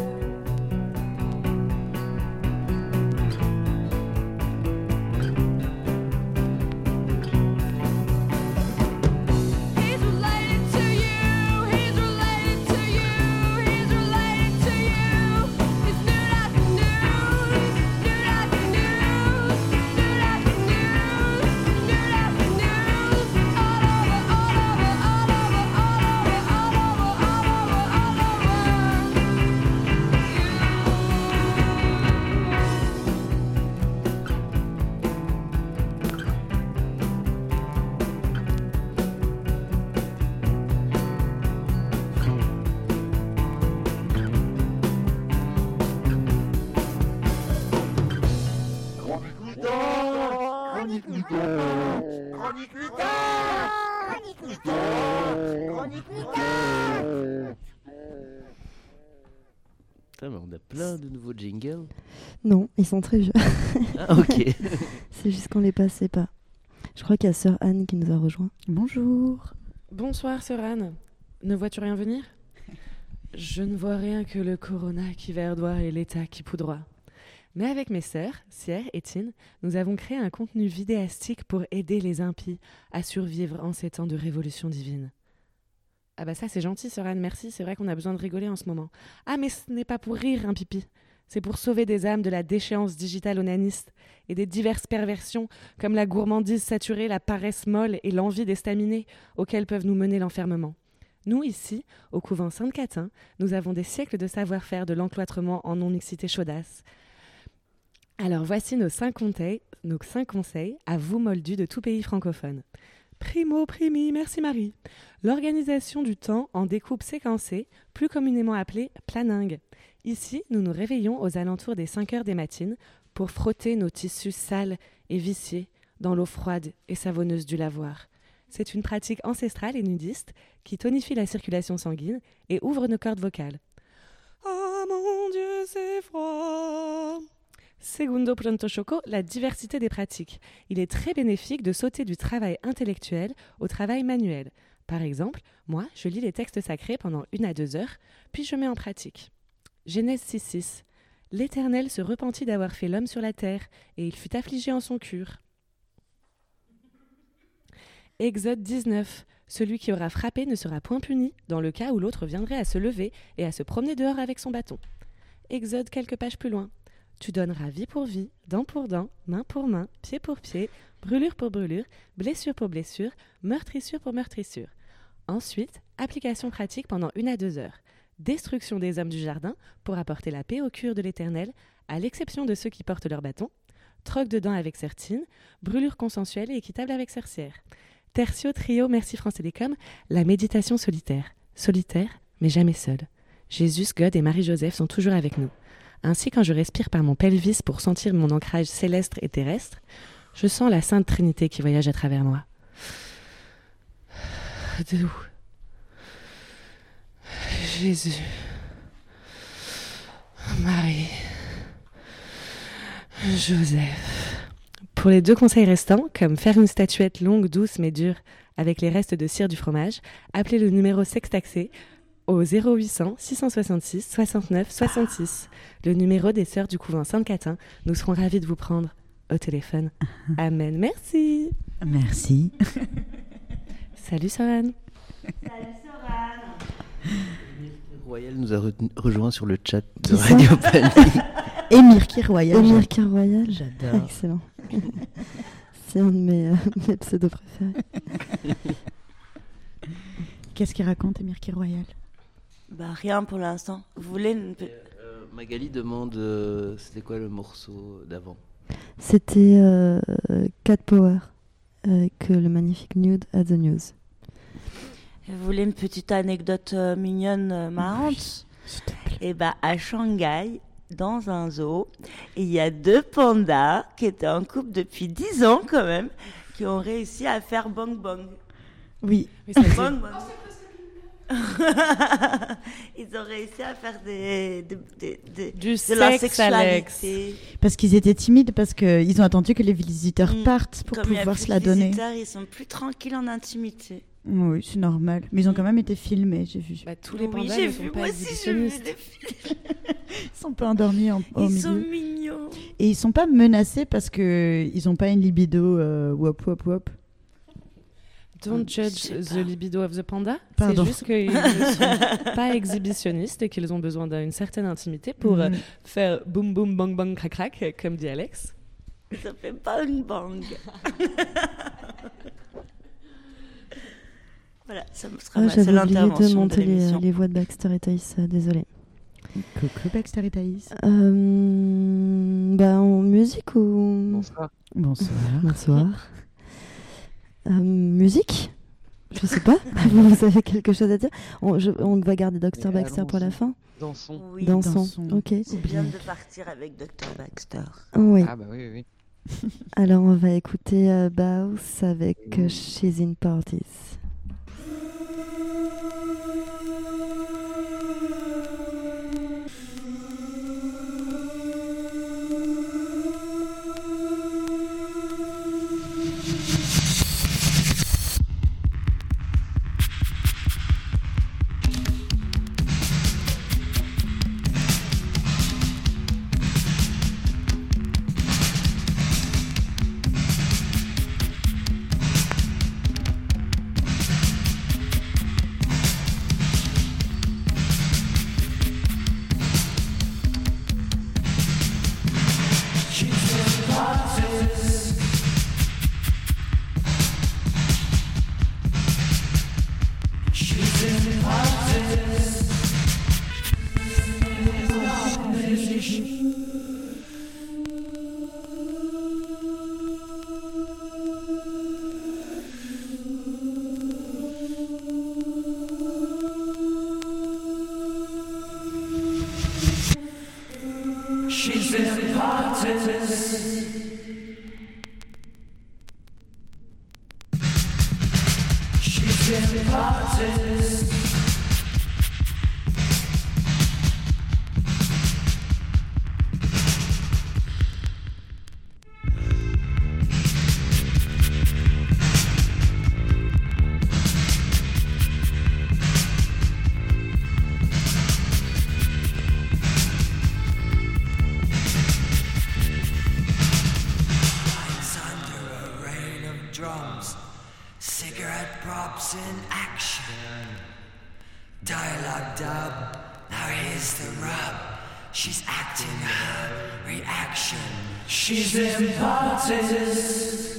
Putain, mais on a plein de nouveaux jingles. Non, ils sont très vieux. Ah, ok. C'est juste qu'on les passait pas. Je crois qu'il y a sœur Anne qui nous a rejoint. Bonjour. Bonsoir, sœur Anne. Ne vois-tu rien venir? Je ne vois rien que le corona qui verdoie et l'état qui poudroie. Mais avec mes sœurs, Sierre et Tine, nous avons créé un contenu vidéastique pour aider les impies à survivre en ces temps de révolution divine. Ah bah ça c'est gentil, sœur Anne, merci, c'est vrai qu'on a besoin de rigoler en ce moment. Ah mais ce n'est pas pour rire un pipi, c'est pour sauver des âmes de la déchéance digitale onaniste et des diverses perversions comme la gourmandise saturée, la paresse molle et l'envie d'estaminés auxquelles peuvent nous mener l'enfermement. Nous, ici, au couvent Sainte-Catin, nous avons des siècles de savoir-faire de l'encloîtrement en non-mixité chaudasse. Alors voici nos 5 conseils à vous moldus de tout pays francophone. Primo, primi, merci Marie. L'organisation du temps en découpe séquencée, plus communément appelée planning. Ici, nous nous réveillons aux alentours des 5 heures des matines pour frotter nos tissus sales et viciés dans l'eau froide et savonneuse du lavoir. C'est une pratique ancestrale et nudiste qui tonifie la circulation sanguine et ouvre nos cordes vocales. Oh mon Dieu, c'est froid! Segundo pronto choco, la diversité des pratiques. Il est très bénéfique de sauter du travail intellectuel au travail manuel. Par exemple, moi, je lis les textes sacrés pendant 1 à 2 heures, puis je mets en pratique. Genèse 6.6. L'Éternel se repentit d'avoir fait l'homme sur la terre, et il fut affligé en son cœur. Exode 19. Celui qui aura frappé ne sera point puni, dans le cas où l'autre viendrait à se lever et à se promener dehors avec son bâton. Exode quelques pages plus loin. Tu donneras vie pour vie, dent pour dent, main pour main, pied pour pied, brûlure pour brûlure, blessure pour blessure, meurtrissure pour meurtrissure. Ensuite, application pratique pendant 1 à 2 heures. Destruction des hommes du jardin pour apporter la paix au cœur de l'Éternel, à l'exception de ceux qui portent leur bâton. Troc de dents avec Sertine, brûlure consensuelle et équitable avec Sorcière. Tertio, trio, merci France Télécom, la méditation solitaire. Solitaire, mais jamais seul. Jésus, God et Marie-Joseph sont toujours avec nous. Ainsi, quand je respire par mon pelvis pour sentir mon ancrage céleste et terrestre, je sens la Sainte Trinité qui voyage à travers moi. D'où Jésus, Marie, Joseph. Pour les 2 conseils restants, comme faire une statuette longue, douce mais dure avec les restes de cire du fromage, appelez le numéro sextaxé au 0800 666 69 66, le numéro des sœurs du couvent Sainte-Catin. Nous serons ravis de vous prendre au téléphone. Amen. Merci. Merci. Salut Sorane. Salut Sorane. Royal nous a rejoint sur le chat de Qui ça Radio Panique. Émir Kiroyal. Émir Kiroyal. J'adore. Excellent. C'est un de mes pseudos préférés. Qu'est-ce qu'il raconte, Émir Kiroyal? Bah rien pour l'instant. Vous voulez une... Magali demande c'était quoi le morceau d'avant? C'était Cat Power avec le magnifique Nude at the News. Vous voulez une petite anecdote mignonne, marrante? Et bah à Shanghai, dans un zoo, il y a 2 pandas qui étaient en couple depuis 10 ans quand même, qui ont réussi à faire bang bang. Oui. Bang bang. Ils ont réussi à faire de sexe, la sexualité. Parce qu'ils étaient timides, parce qu'ils ont attendu que les visiteurs partent pour pouvoir se la donner. Ils sont plus tranquilles en intimité. Oui, c'est normal. Mais ils ont quand même été filmés, j'ai vu. Tous les pandas ne sont pas exhibitionnistes. Ils sont pas endormis au milieu. Ils sont mignons. Et ils sont pas menacés parce qu'ils ont pas une libido wop wop wop. Don't judge the libido of the panda. Pardon. C'est juste qu'ils ne sont pas exhibitionnistes et qu'ils ont besoin d'une certaine intimité pour faire boum boum bang bang crac crac, comme dit Alex. Ça fait bang bang. Voilà, ça me sera J'avais oublié l'intervention de monter l'émission. les voix de Baxter et Thaïs, désolée. Coucou Baxter et Thaïs. En musique ou... Bonsoir. Musique? Je sais pas. Vous avez quelque chose à dire? On va garder Dr. Baxter pour la fin. Dansons. Oui, dansons. Ok. C'est bien de partir avec Dr. Baxter. Oui. Ah bah oui. Alors on va écouter Baus avec She's in Parties. She's in parties. She's in parties. Cigarette props in action. Dialogue dub. Now here's the rub. She's acting her reaction. She's in parties.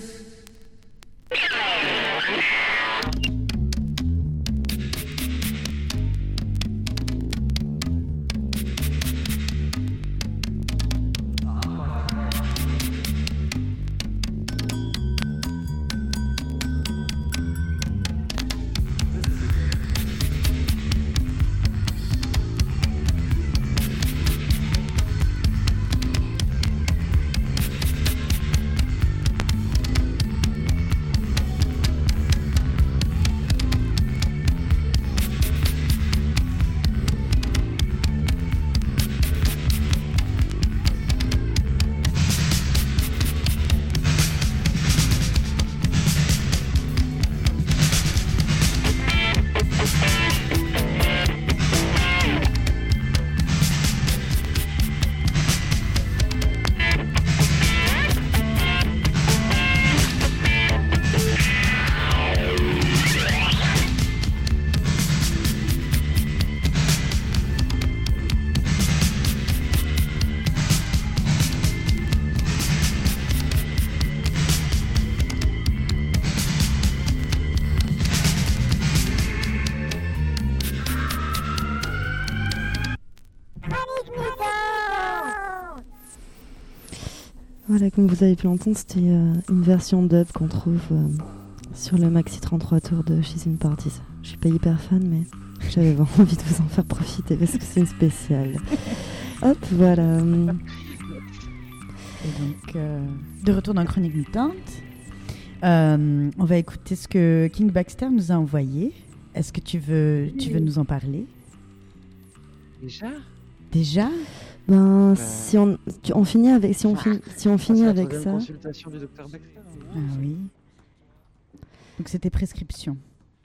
Voilà, comme vous avez pu l'entendre, c'était une version dub qu'on trouve sur le maxi 33 tours de She's in Parties. Je suis pas hyper fan, mais j'avais vraiment envie de vous en faire profiter parce que c'est une spéciale. Hop, voilà. Et donc, de retour dans Chronique Mutante, on va écouter ce que King Baxter nous a envoyé. Est-ce que tu veux nous en parler? Déjà? Ben, si on finit avec ça. Consultation du docteur Baxter. Ah oui. Donc c'était prescription.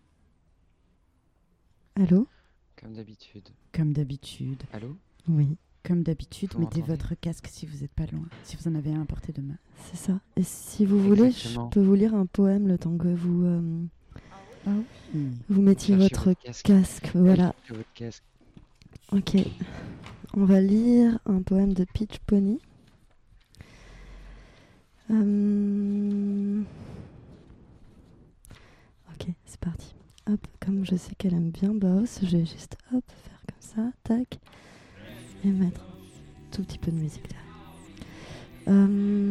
Allô? Comme d'habitude. Comme d'habitude. Allô? Oui. Comme d'habitude, Vous mettez m'entendez? votre casque si vous n'êtes pas loin. Si vous en avez un à portée de main. C'est ça. Et si vous voulez, Exactement. je peux vous lire un poème le temps que vous vous mettiez Cherchez votre votre casque. Voilà. Cherchez votre casque. Ok. On va lire un poème de Peach Pony. Ok, c'est parti. Hop, comme je sais qu'elle aime bien Baos, je vais juste faire comme ça, tac, et mettre un tout petit peu de musique derrière.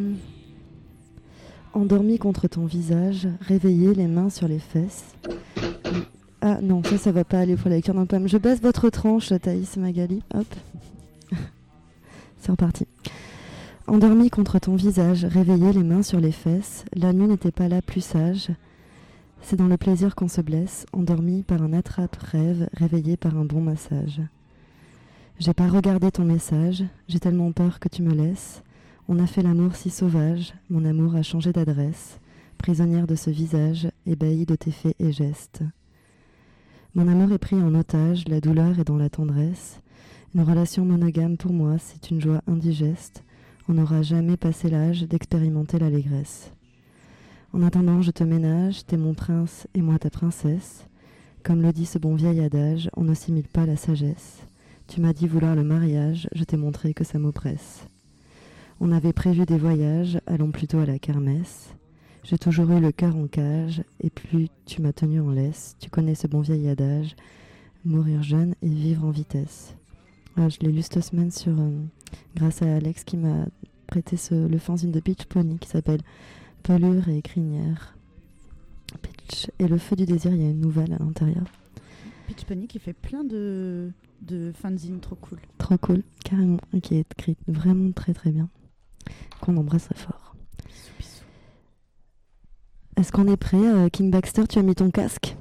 Endormi contre ton visage, réveillé, les mains sur les fesses. Ah non, ça va pas aller pour la lecture d'un poème. Je baisse votre tranche, Thaïs Magali. Hop. C'est reparti. Endormi contre ton visage, réveillé, les mains sur les fesses. La nuit n'était pas là plus sage. C'est dans le plaisir qu'on se blesse, endormi par un attrape-rêve, réveillé par un bon massage. J'ai pas regardé ton message, j'ai tellement peur que tu me laisses. On a fait l'amour si sauvage, mon amour a changé d'adresse, prisonnière de ce visage, ébahie de tes faits et gestes. Mon amour est pris en otage, la douleur est dans la tendresse. Une relation monogame pour moi, c'est une joie indigeste. On n'aura jamais passé l'âge d'expérimenter l'allégresse. En attendant, je te ménage, t'es mon prince et moi ta princesse. Comme le dit ce bon vieil adage, on n'assimile pas la sagesse. Tu m'as dit vouloir le mariage, je t'ai montré que ça m'oppresse. On avait prévu des voyages, allons plutôt à la kermesse. J'ai toujours eu le cœur en cage, et plus tu m'as tenu en laisse. Tu connais ce bon vieil adage, mourir jeune et vivre en vitesse. Ah, je l'ai lu cette semaine grâce à Alex qui m'a prêté le fanzine de Peach Pony qui s'appelle Pelure et crinière. Peach et le feu du désir, il y a une nouvelle à l'intérieur. Peach Pony qui fait plein de fanzines trop cool. Trop cool, carrément, et qui est écrite vraiment très très bien. Qu'on embrasse très fort. Bisous, bisous. Est-ce qu'on est prêt? King Baxter, tu as mis ton casque?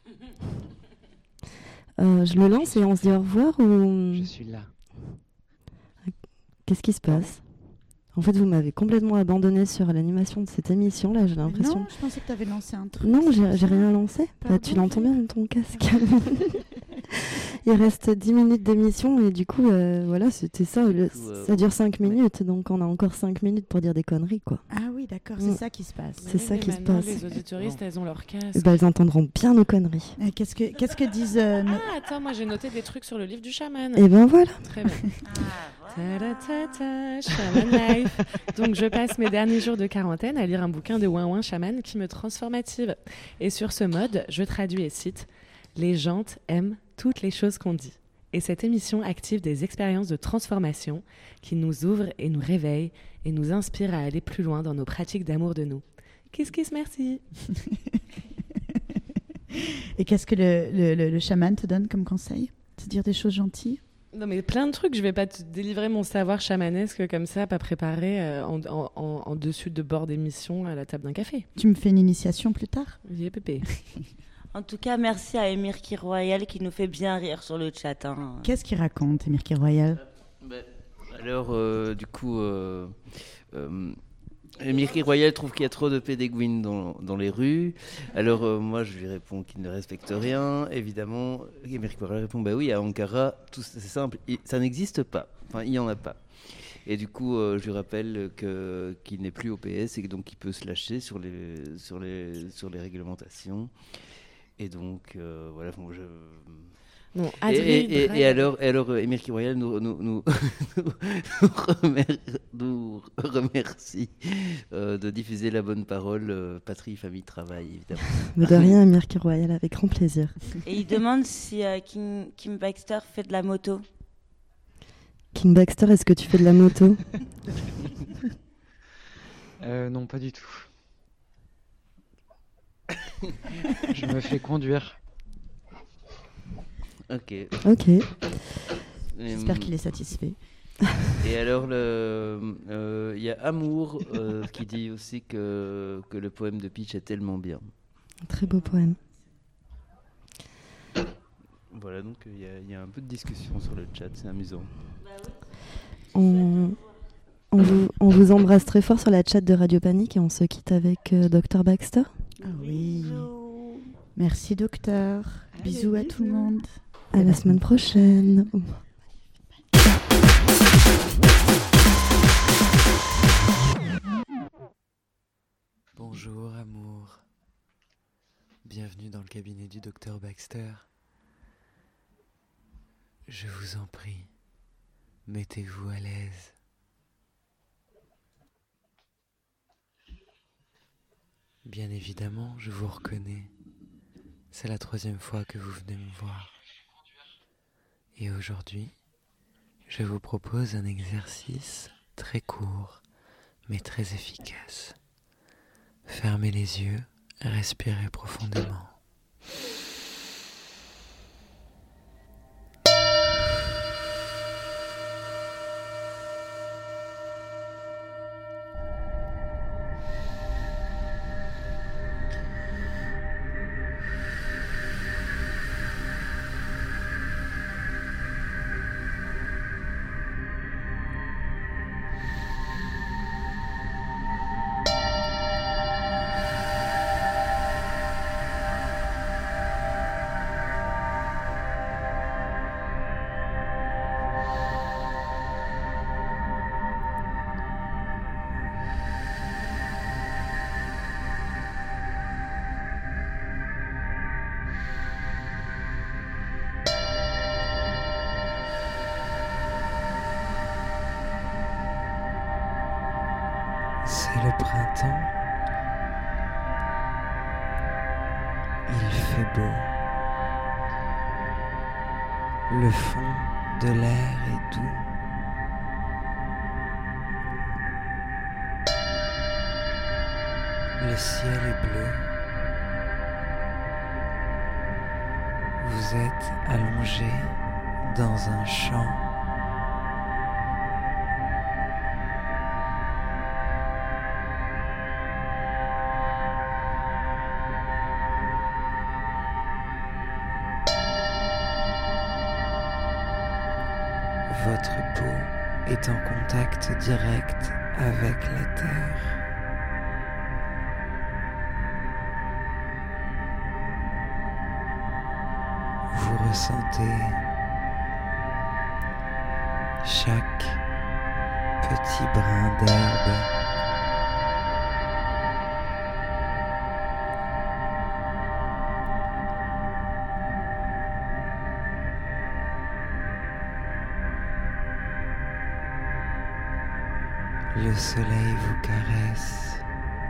Je le lance et on se dit au revoir ou... Je suis là. Qu'est-ce qui se passe? En fait, vous m'avez complètement abandonné sur l'animation de cette émission, là, j'ai l'impression. Non, je pensais que tu avais lancé un truc. Non, j'ai rien lancé. Bah, tu l'entends bien dans ton casque. Il reste 10 minutes d'émission et du coup, voilà, c'était ça. Ça dure 5 minutes, donc on a encore 5 minutes pour dire des conneries, quoi. Ah oui, d'accord, c'est ça qui se passe. C'est ça qui se passe. Les auditoristes, elles ont leur casque. Bah, elles entendront bien nos conneries. Qu'est-ce que disent... Ah, attends, moi j'ai noté des trucs sur le livre du chaman. Et ben voilà. Très bien. Ta-da-ta-ta, Shaman Life. Donc je passe mes derniers jours de quarantaine à lire un bouquin de Ouin Shaman qui me transformative. Et sur ce mode, je traduis et cite « Les gens aiment toutes les choses qu'on dit ». Et cette émission active des expériences de transformation qui nous ouvrent et nous réveillent et nous inspirent à aller plus loin dans nos pratiques d'amour de nous. Kiss kiss, merci. Et qu'est-ce que le chaman te donne comme conseil? Te dire des choses gentilles? Non mais plein de trucs, je vais pas te délivrer mon savoir chamanesque comme ça, pas préparé en dessus de bord d'émission à la table d'un café. Tu me fais une initiation plus tard? Oui, pépé. En tout cas, merci à Émir Kiroyal qui nous fait bien rire sur le chat. Hein. Qu'est-ce qu'il raconte, Émir Kiroyal? Alors, du coup, Émir Kiroyal trouve qu'il y a trop de pédéguines dans les rues. Alors, moi, je lui réponds qu'il ne respecte rien. Évidemment, Émir Kiroyal répond, bah oui, à Ankara, tout c'est simple, ça n'existe pas. Enfin, il n'y en a pas. Et du coup, je lui rappelle qu'il n'est plus au PS et que donc il peut se lâcher sur les réglementations. Et donc, voilà, bon, Bon, et alors, Émir Kiroyal nous remercie de diffuser la bonne parole, patrie, famille, travail, évidemment. Mais de rien, Émir Kiroyal, avec grand plaisir. Et il demande si Kim Baxter fait de la moto. King Baxter, est-ce que tu fais de la moto? Non, pas du tout. Je me fais conduire. Ok. J'espère qu'il est satisfait. Et alors, il y a Amour qui dit aussi que le poème de Peach est tellement bien. Très beau poème. Voilà, donc il y a un peu de discussion sur le chat, c'est amusant. On vous embrasse très fort sur la chat de Radio Panique et on se quitte avec Dr Baxter. Ah oui. Merci docteur. Bisous à tout le monde. À la semaine prochaine. Bonjour amour. Bienvenue dans le cabinet du docteur Baxter. Je vous en prie, mettez-vous à l'aise. Bien évidemment, je vous reconnais. C'est la 3e fois que vous venez me voir. Et aujourd'hui, je vous propose un exercice très court, mais très efficace. Fermez les yeux, respirez profondément. C'est le printemps. Il fait beau. Le fond de l'air est doux. Le ciel est bleu. Vous êtes allongé dans un champ. Votre peau est en contact direct avec la terre. Vous ressentez chaque petit brin d'herbe. Le soleil vous caresse.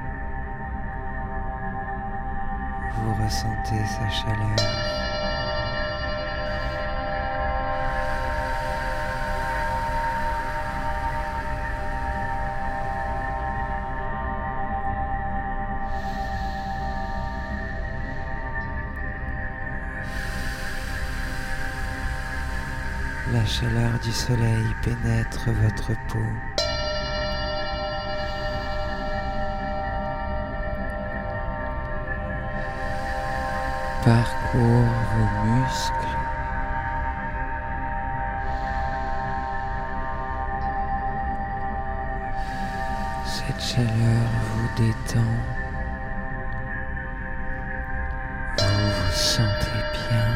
Vous ressentez sa chaleur. La chaleur du soleil pénètre votre peau. Parcourt vos muscles. Cette chaleur vous détend. Vous vous sentez bien,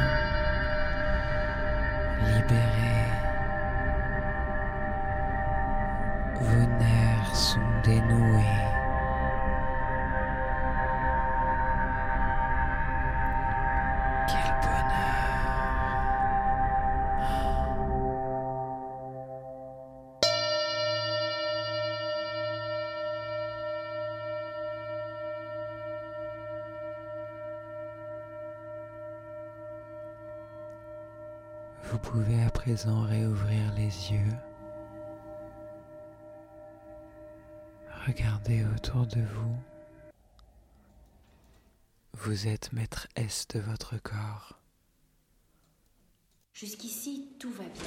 libéré. Vos nerfs sont dénoués. Vous pouvez à présent réouvrir les yeux. Regardez autour de vous. Vous êtes maîtresse de votre corps. Jusqu'ici, tout va bien.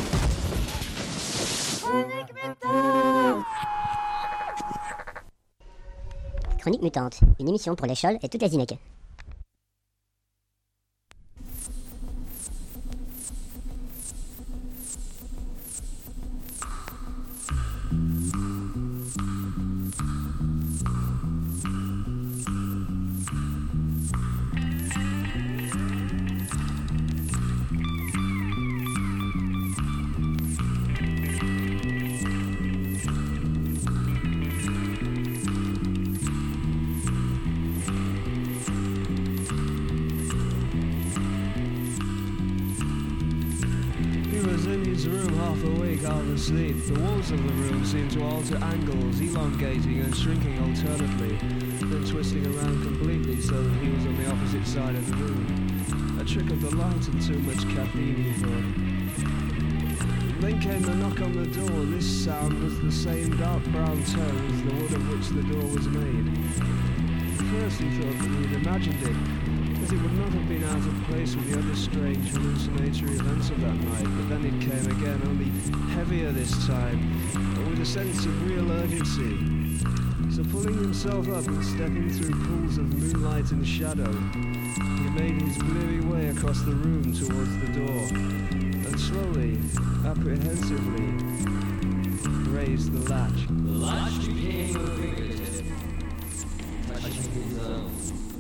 Chronique Mutante, une émission pour les chols et toutes les zinecs. his room half awake, half asleep. The walls of the room seemed to alter angles, elongating and shrinking alternately, then twisting around completely so that he was on the opposite side of the room. A trick of the light and too much caffeine, he thought. Then came the knock on the door. This sound was the same dark brown tone as the wood of which the door was made. At first he thought that he had imagined it, as it would not have been out of place with the other strange hallucinatory events of that night, but then it came again, only heavier this time, but with a sense of real urgency. So pulling himself up and stepping through pools of moonlight and shadow, he made his bleary way across the room towards the door, and slowly, apprehensively, raised the latch. The latch became a fingertip, touching his own.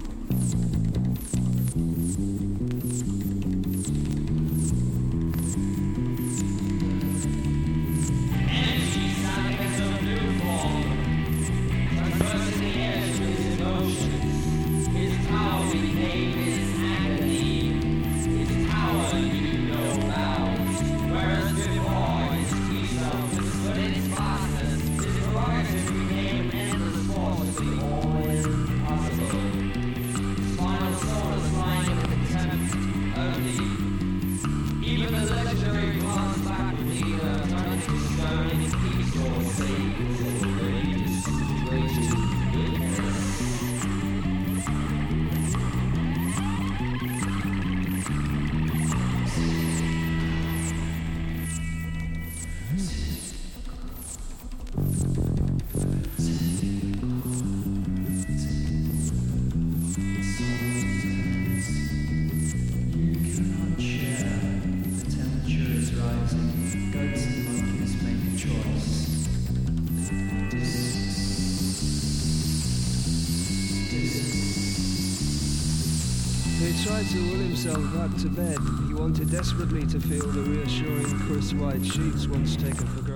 To will himself back to bed, he wanted desperately to feel the reassuring crisp white sheets once taken for